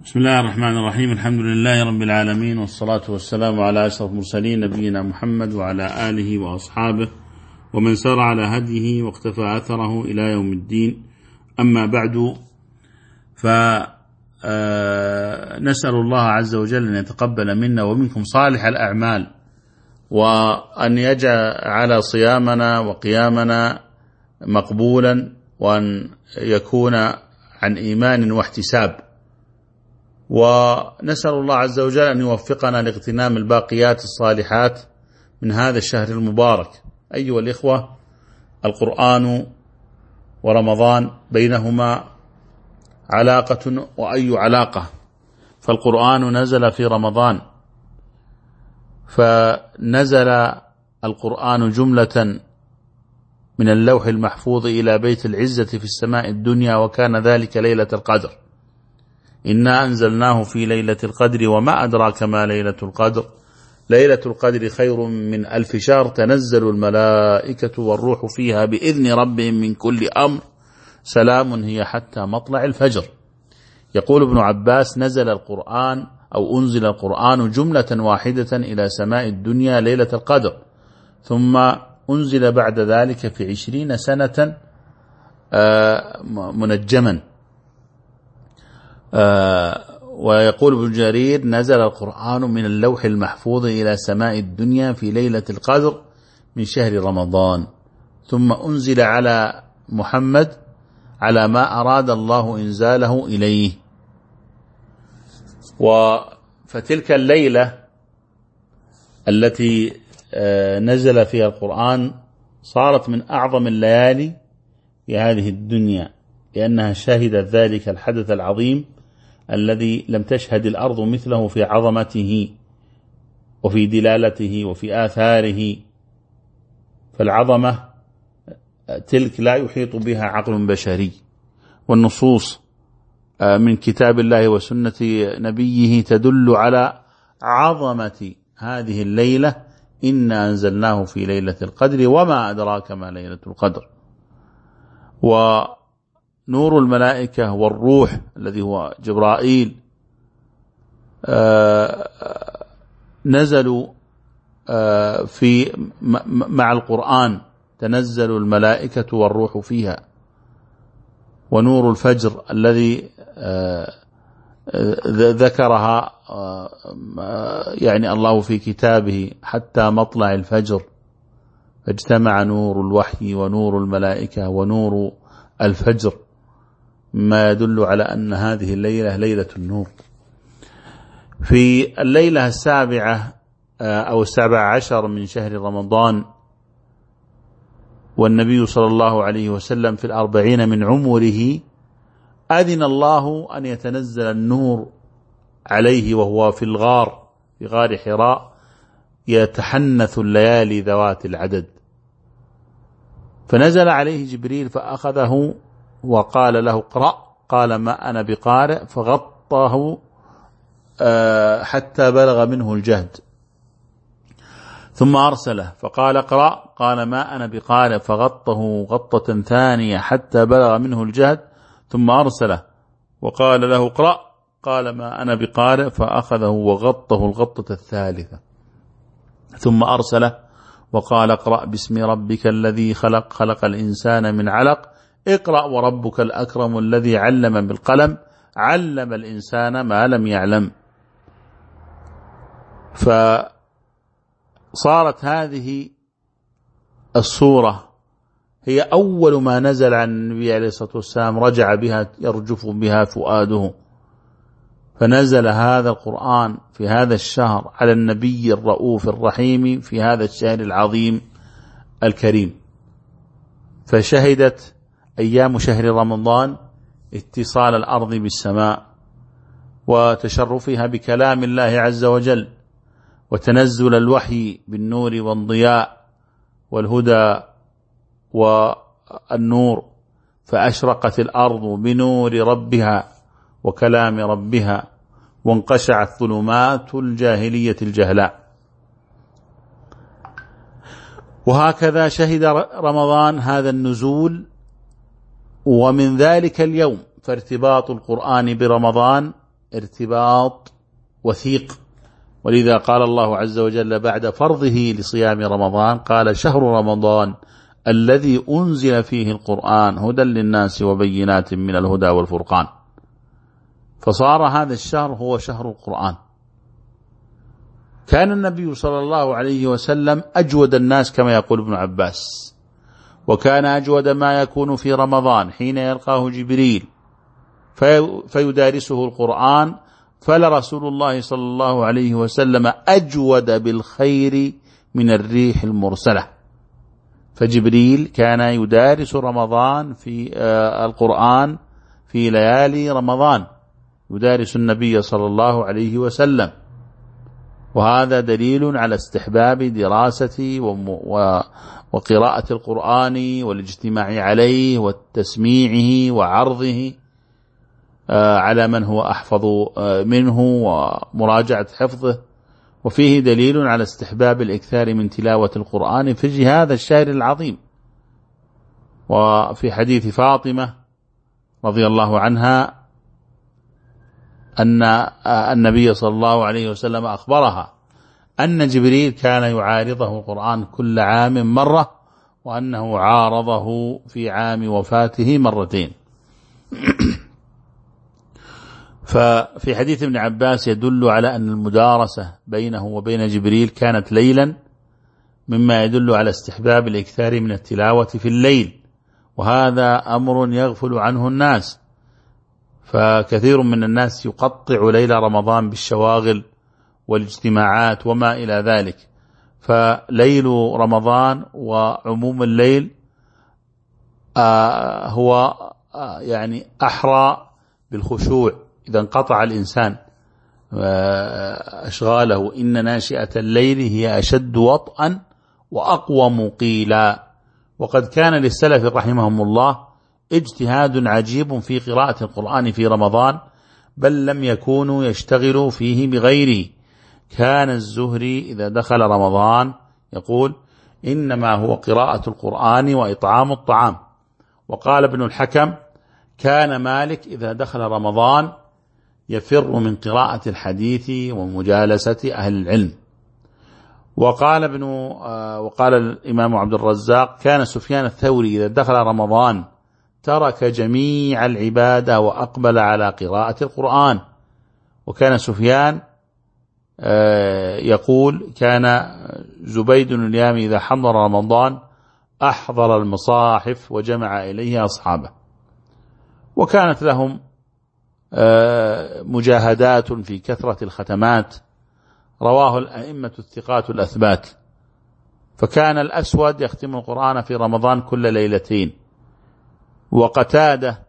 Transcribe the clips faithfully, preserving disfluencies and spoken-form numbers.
بسم الله الرحمن الرحيم. الحمد لله رب العالمين، والصلاة والسلام على أشرف المرسلين نبينا محمد وعلى آله وأصحابه ومن سار على هديه واقتفى أثره إلى يوم الدين. أما بعد، فنسأل الله عز وجل أن يتقبل منا ومنكم صالح الأعمال، وأن يجعل صيامنا وقيامنا مقبولا، وأن يكون عن إيمان واحتساب. ونسأل الله عز وجل أن يوفقنا لاغتنام الباقيات الصالحات من هذا الشهر المبارك. أيها الإخوة، القرآن ورمضان بينهما علاقة، وأي علاقة؟ فالقرآن نزل في رمضان، فنزل القرآن جملة من اللوح المحفوظ إلى بيت العزة في السماء الدنيا، وكان ذلك ليلة القدر. إنا أنزلناه في ليلة القدر وما أدراك ما ليلة القدر، ليلة القدر خير من ألف شهر، تنزل الملائكة والروح فيها بإذن ربهم من كل أمر، سلام هي حتى مطلع الفجر. يقول ابن عباس: نزل القرآن أو أنزل القرآن جملة واحدة إلى سماء الدنيا ليلة القدر، ثم أنزل بعد ذلك في عشرين سنة منجما. آه ويقول ابن جرير: نزل القرآن من اللوح المحفوظ إلى سماء الدنيا في ليلة القدر من شهر رمضان، ثم أنزل على محمد على ما أراد الله إنزاله إليه. فتلك الليلة التي آه نزل فيها القرآن صارت من أعظم الليالي في هذه الدنيا، لأنها شهدت ذلك الحدث العظيم الذي لم تشهد الأرض مثله في عظمته وفي دلالته وفي آثاره. فالعظمة تلك لا يحيط بها عقل بشري، والنصوص من كتاب الله وسنة نبيه تدل على عظمة هذه الليلة. إنا أنزلناه في ليلة القدر وما أدراك ما ليلة القدر. و نور الملائكة والروح الذي هو جبرائيل نزلوا في مع القرآن، تنزل الملائكة والروح فيها. ونور الفجر الذي ذكرها يعني الله في كتابه: حتى مطلع الفجر فاجتمع نور الوحي ونور الملائكة ونور الفجر، ما يدل على أن هذه الليلة ليلة النور. في الليلة السابعة أو السابع عشر من شهر رمضان، والنبي صلى الله عليه وسلم في الأربعين من عمره، أذن الله أن يتنزل النور عليه وهو في الغار، في غار حراء، يتحنث الليالي ذوات العدد. فنزل عليه جبريل فأخذه وقال له: اقرأ. قال: ما أنا بقارئ. فغطاه حتى بلغ منه الجهد، ثم أرسله فقال: اقرأ. قال: ما أنا بقارئ. فغطه غطة ثانية حتى بلغ منه الجهد، ثم أرسله وقال له: اقرأ. قال: ما أنا بقارئ. فأخذه وغطه الغطة الثالثة، ثم أرسله وقال: اقرأ باسم ربك الذي خلق، خلق الإنسان من علق، اقرأ وربك الأكرم الذي علم بالقلم، علم الإنسان ما لم يعلم. فصارت هذه السورة هي أول ما نزل عن النبي عليه الصلاة والسلام، رجع بها يرجف بها فؤاده. فنزل هذا القرآن في هذا الشهر على النبي الرؤوف الرحيم في هذا الشهر العظيم الكريم. فشهدت أيام شهر رمضان اتصال الأرض بالسماء، وتشرفها بكلام الله عز وجل، وتنزل الوحي بالنور والضياء والهدى والنور، فأشرقت الأرض بنور ربها وكلام ربها، وانقشعت ظلمات الجاهلية الجهلاء. وهكذا شهد رمضان هذا النزول. ومن ذلك اليوم فارتباط القرآن برمضان ارتباط وثيق، ولذا قال الله عز وجل بعد فرضه لصيام رمضان قال شهر رمضان الذي أنزل فيه القرآن هدى للناس وبينات من الهدى والفرقان. فصار هذا الشهر هو شهر القرآن. كان النبي صلى الله عليه وسلم أجود الناس كما يقول ابن عباس، وكان أجود ما يكون في رمضان حين يلقاه جبريل في فيدارسه القرآن، فلرسول الله صلى الله عليه وسلم أجود بالخير من الريح المرسلة. فجبريل كان يدارس رمضان في القرآن في ليالي رمضان، يدارس النبي صلى الله عليه وسلم، وهذا دليل على استحباب دراسة وقراءة القرآن والاجتماع عليه وتسميعه وعرضه على من هو أحفظ منه ومراجعة حفظه. وفيه دليل على استحباب الإكثار من تلاوة القرآن في هذا الشهر العظيم. وفي حديث فاطمة رضي الله عنها أن النبي صلى الله عليه وسلم أخبرها أن جبريل كان يعارضه القرآن كل عام مرة، وأنه عارضه في عام وفاته مرتين. ففي حديث ابن عباس يدل على أن المدارسة بينه وبين جبريل كانت ليلا، مما يدل على استحباب الإكثار من التلاوة في الليل، وهذا أمر يغفل عنه الناس. فكثير من الناس يقطع ليل رمضان بالشواغل والاجتماعات وما إلى ذلك. فليل رمضان وعموم الليل آه هو آه يعني أحرى بالخشوع إذا انقطع الإنسان أشغاله. إن ناشئة الليل هي أشد وطئا وأقوم قيلا. وقد كان للسلف رحمهم الله اجتهاد عجيب في قراءة القرآن في رمضان، بل لم يكونوا يشتغلوا فيه بغيره. كان الزهري إذا دخل رمضان يقول إنما هو قراءة القرآن وإطعام الطعام. وقال ابن الحكم كان مالك إذا دخل رمضان يفر من قراءة الحديث ومجالسة أهل العلم. وقال ابن وقال الإمام عبد الرزاق كان سفيان الثوري إذا دخل رمضان ترك جميع العبادة وأقبل على قراءة القرآن. وكان سفيان يقول كان زبيد اليامي إذا حضر رمضان أحضر المصاحف وجمع إليه أصحابه. وكانت لهم مجاهدات في كثرة الختمات رواه الأئمة الثقات الأثبات. فكان الأسود يختم القرآن في رمضان كل ليلتين. وقتادة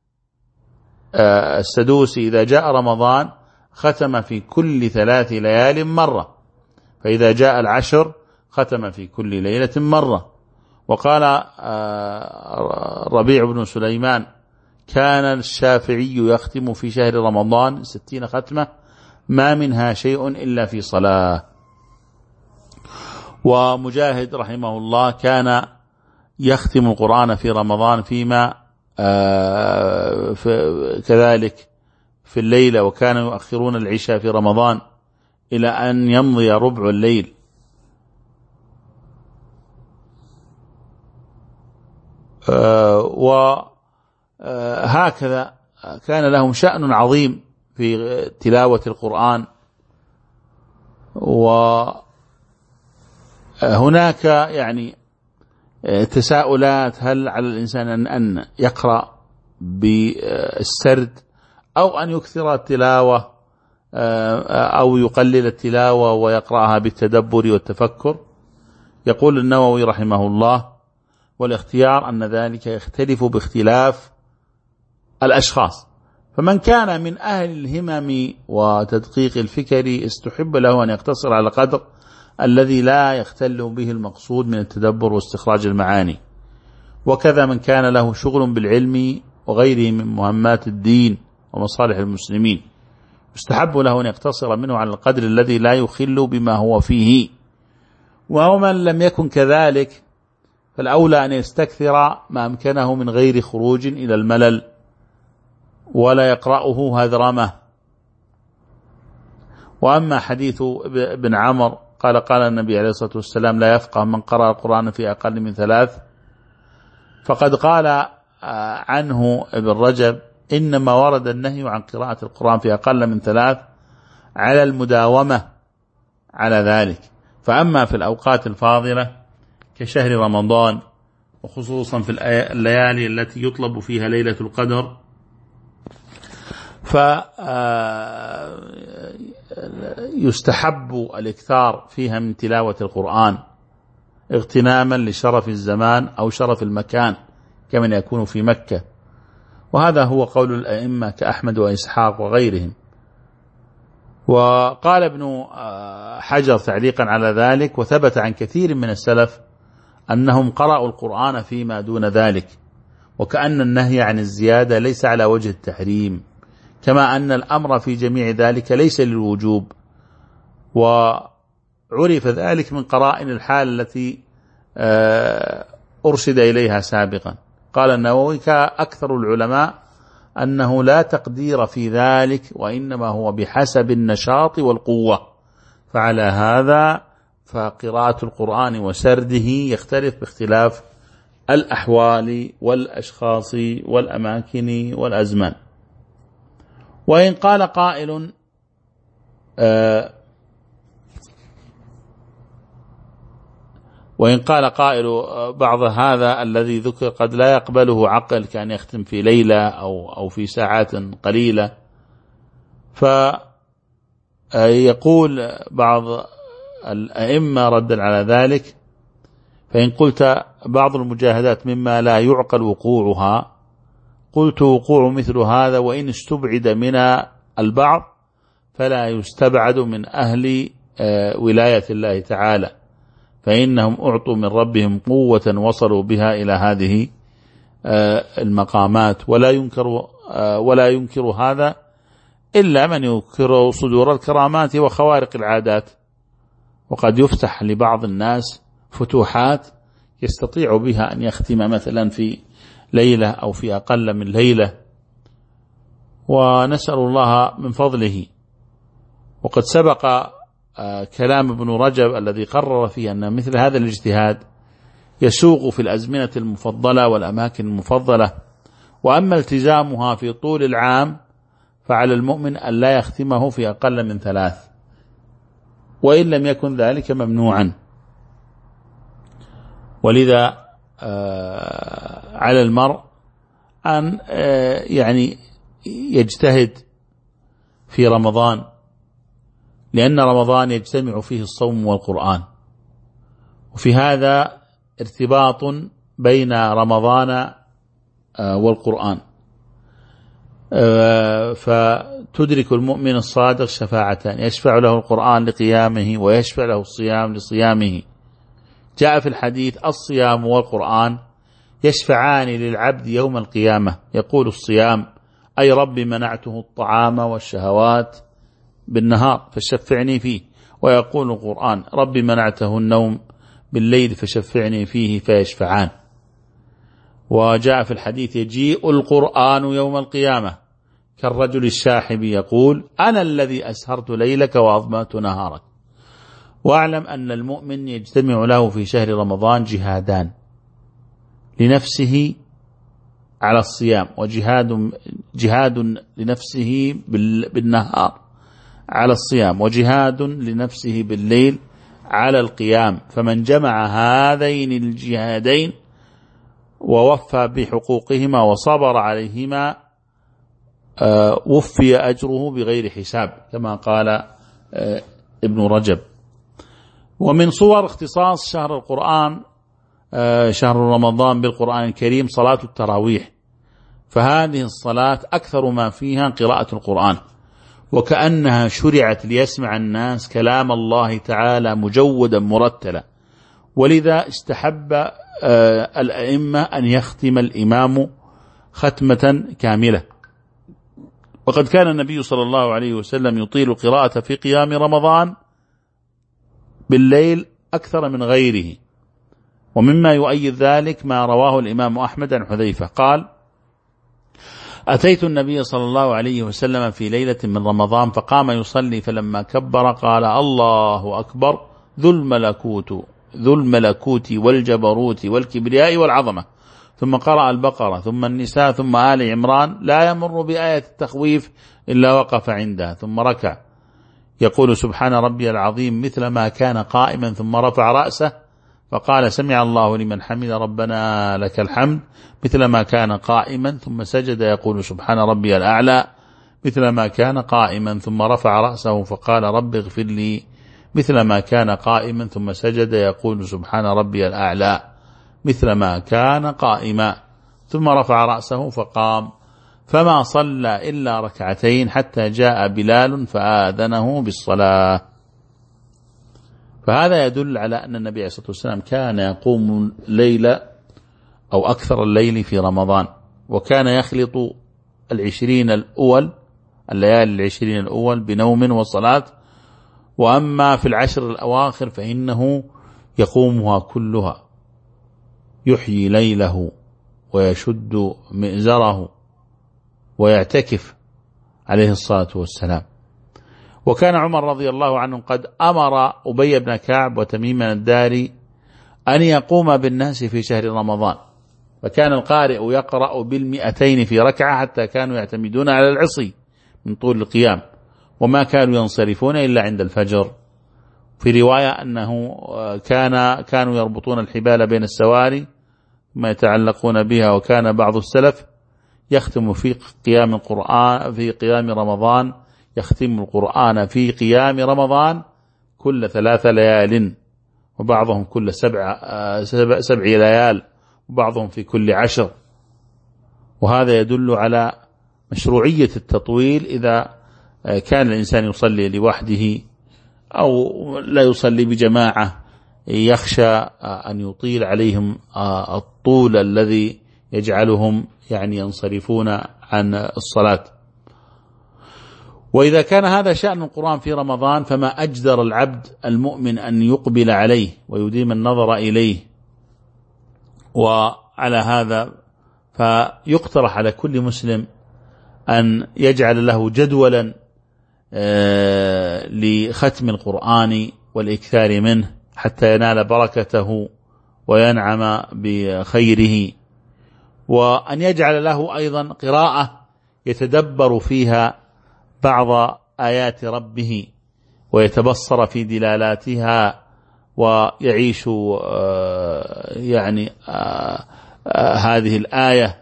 السدوسي إذا جاء رمضان ختم في كل ثلاث ليال مرة، فإذا جاء العشر ختم في كل ليلة مرة. وقال ربيع بن سليمان كان الشافعي يختم في شهر رمضان ستين ختمة ما منها شيء إلا في صلاة. ومجاهد رحمه الله كان يختم القرآن في رمضان فيما في كذلك في الليلة، وكانوا يؤخرون العشاء في رمضان إلى أن يمضي ربع الليل. وهكذا كان لهم شأن عظيم في تلاوة القرآن. وهناك يعني تساؤلات هل على الإنسان أن يقرأ بالسرد أو أن يكثر التلاوة أو يقلل التلاوة ويقرأها بالتدبر والتفكر. يقول النووي رحمه الله والاختيار أن ذلك يختلف باختلاف الأشخاص، فمن كان من أهل الهمم وتدقيق الفكر استحب له أن يقتصر على قدر الذي لا يختل به المقصود من التدبر واستخراج المعاني. وكذا من كان له شغل بالعلم وغيره من مهمات الدين ومصالح المسلمين يستحب له أن يقتصر منه على القدر الذي لا يخل بما هو فيه. ومن لم يكن كذلك فالأولى أن يستكثر ما أمكنه من غير خروج إلى الملل ولا يقرأه هذرمة وأما حديث ابن عمر قال قال النبي عليه الصلاة والسلام لا يفقه من قرأ القرآن في أقل من ثلاث، فقد قال عنه ابن رجب إنما ورد النهي عن قراءة القرآن في أقل من ثلاث على المداومة على ذلك. فأما في الأوقات الفاضلة كشهر رمضان، وخصوصا في الليالي التي يطلب فيها ليلة القدر، فيستحب الإكثار فيها من تلاوة القرآن اغتناما لشرف الزمان أو شرف المكان كمن يكون في مكة، وهذا هو قول الأئمة كأحمد وإسحاق وغيرهم. وقال ابن حجر تعليقا على ذلك: وثبت عن كثير من السلف أنهم قرأوا القرآن فيما دون ذلك، وكأن النهي عن الزيادة ليس على وجه التحريم، كما أن الأمر في جميع ذلك ليس للوجوب، وعرف ذلك من قرائن الحال التي أرشد إليها سابقا. قال النووي: أكثر العلماء أنه لا تقدير في ذلك، وإنما هو بحسب النشاط والقوة، فعلى هذا فقراءة القرآن وسرده يختلف باختلاف الأحوال والأشخاص والأماكن والأزمان. وإن قال قائل آه وإن قال قائل بعض هذا الذي ذكر قد لا يقبله عقل، كان يختم في ليلة أو أو في ساعات قليلة، فيقول بعض الأئمة ردا على ذلك: فإن قلت بعض المجاهدات مما لا يعقل وقوعها، قلت وقوع مثل هذا وإن استبعد من البعض فلا يستبعد من أهل ولاية الله تعالى، فإنهم أعطوا من ربهم قوة وصلوا بها إلى هذه المقامات، ولا ينكر ولا ينكر هذا إلا من ينكر صدور الكرامات وخوارق العادات. وقد يفتح لبعض الناس فتوحات يستطيع بها أن يختم مثلا في ليلة أو في أقل من ليلة، ونسأل الله من فضله. وقد سبق كلام ابن رجب الذي قرر فيه أن مثل هذا الاجتهاد يسوق في الأزمنة المفضلة والأماكن المفضلة، وأما التزامها في طول العام فعلى المؤمن أن لا يختمه في أقل من ثلاث، وإن لم يكن ذلك ممنوعا. ولذا على المرء أن يعني يجتهد في رمضان، لأن رمضان يجتمع فيه الصوم والقرآن، وفي هذا ارتباط بين رمضان والقرآن، فتدرك المؤمن الصادق شفاعتان: يشفع له القرآن لقيامه، ويشفع له الصيام لصيامه. جاء في الحديث: الصيام والقرآن يشفعان للعبد يوم القيامة. يقول الصيام: أي رب منعته الطعام والشهوات بالنهار فشفعني فيه. ويقول القرآن: رب منعته النوم بالليل فشفعني فيه، فيشفعان. وجاء في الحديث: يجيء القرآن يوم القيامة كالرجل الشاحب يقول: أنا الذي أسهرت ليلك وأظمأت نهارك. واعلم أن المؤمن يجتمع له في شهر رمضان جهادان: لنفسه على الصيام، وجهاد جهاد لنفسه بالنهار على الصيام، وجهاد لنفسه بالليل على القيام. فمن جمع هذين الجهادين ووفى بحقوقهما وصبر عليهما وفي أجره بغير حساب، كما قال ابن رجب. ومن صور اختصاص شهر القرآن شهر رمضان بالقرآن الكريم صلاة التراويح، فهذه الصلاة أكثر ما فيها قراءة القرآن، وكأنها شرعت ليسمع الناس كلام الله تعالى مجودا مرتلا. ولذا استحب الأئمة أن يختم الإمام ختمة كاملة. وقد كان النبي صلى الله عليه وسلم يطيل القراءة في قيام رمضان بالليل أكثر من غيره. ومما يؤيد ذلك ما رواه الإمام أحمد عن حذيفة قال: أتيت النبي صلى الله عليه وسلم في ليلة من رمضان فقام يصلي، فلما كبر قال الله أكبر ذو الملكوت ذو الملكوت والجبروت والكبرياء والعظمة، ثم قرأ البقرة ثم النساء ثم آل عمران، لا يمر بآية التخويف إلا وقف عندها، ثم ركع يقول سبحان ربي العظيم مثل ما كان قائما، ثم رفع رأسه فقال سمع الله لمن حمد ربنا لك الحمد مثل ما كان قائما، ثم سجد يقول سبحان ربي الأعلى مثل ما كان قائما، ثم رفع رأسه فقال رب اغفر لي مثل ما كان قائما، ثم سجد يقول سبحان ربي الأعلى مثل ما كان قائما، ثم رفع رأسه فقام، فما صلى إلا ركعتين حتى جاء بلال فآذنه بالصلاة. فهذا يدل على أن النبي عليه الصلاة والسلام كان يقوم الليل أو أكثر الليل في رمضان، وكان يخلط العشرين الأول الليالي العشرين الأول بنوم وصلاة، وأما في العشر الأواخر فإنه يقومها كلها، يحيي ليله ويشد مئزره ويعتكف عليه الصلاة والسلام. وكان عمر رضي الله عنه قد أمر أبي بن كعب وتميم الداري أن يقوم بالناس في شهر رمضان، فكان القارئ يقرأ بالمئتين في ركعة حتى كانوا يعتمدون على العصي من طول القيام، وما كانوا ينصرفون إلا عند الفجر. في رواية أنه كان كانوا يربطون الحبال بين السواري ما يتعلقون بها، وكان بعض السلف يختم في قيام القرآن في قيام رمضان يختم القرآن في قيام رمضان كل ثلاث ليال، وبعضهم كل سبع سبع, سبع ليال، وبعضهم في كل عشر. وهذا يدل على مشروعية التطويل إذا كان الإنسان يصلي لوحده أو لا يصلي بجماعة، يخشى أن يطيل عليهم الطول الذي يجعلهم يعني ينصرفون عن الصلاة. وإذا كان هذا شأن القرآن في رمضان فما أجدر العبد المؤمن أن يقبل عليه ويديم النظر إليه. وعلى هذا فيقترح على كل مسلم أن يجعل له جدولا لختم القرآن والإكثار منه حتى ينال بركته وينعم بخيره، وأن يجعل له أيضا قراءة يتدبر فيها بعض آيات ربه ويتبصر في دلالاتها ويعيش يعني هذه الآية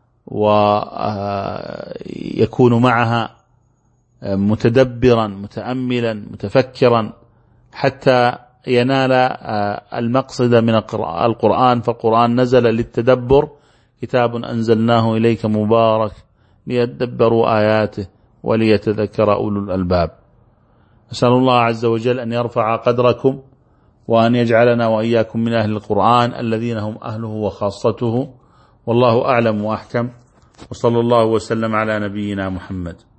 ويكون معها متدبرا متأملا متفكرا حتى ينال المقصد من القرآن. فالقرآن نزل للتدبر، كتاب أنزلناه إليك مبارك ليتدبروا آياته وليتذكر أولو الألباب. أسأل الله عز وجل أن يرفع قدركم وأن يجعلنا وإياكم من أهل القرآن الذين هم أهله وخاصته، والله أعلم وأحكم، وصلى الله وسلم على نبينا محمد.